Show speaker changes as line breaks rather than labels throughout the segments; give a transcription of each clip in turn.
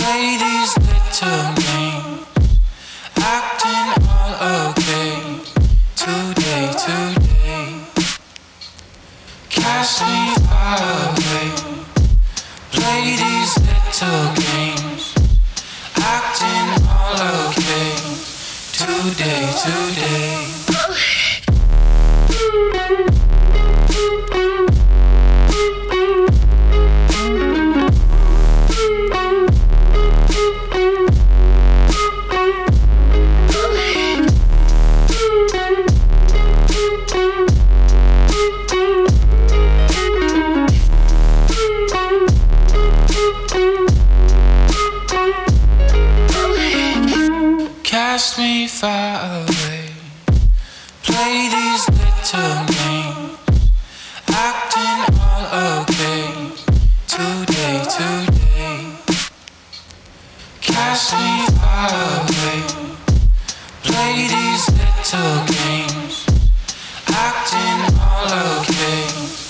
Play these little games, acting all okay. Today, cast me far away. Play these little games, acting all okay. Today. Cast me far away. Play these little games, acting all okay. Today. Cast me far away. Play these little games, acting all okay.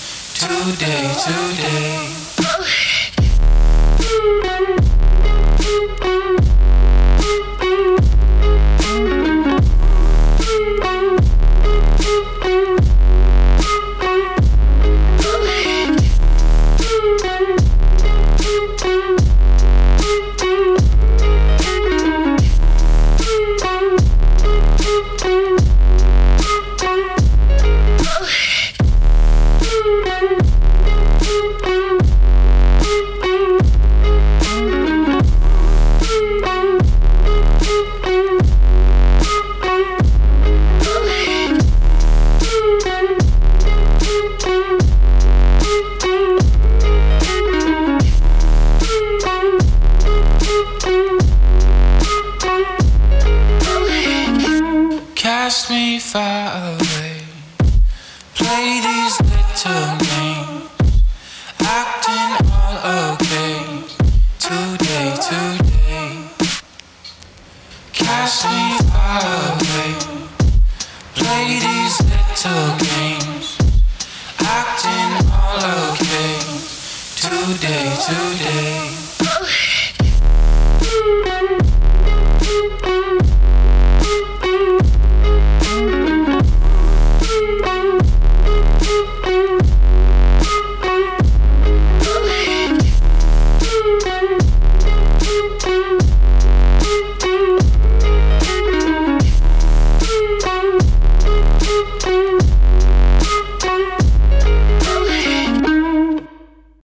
Today. Cast me far away. Play these little games, acting all okay. Today. Cast me far away. Play these little games, acting all okay. Today.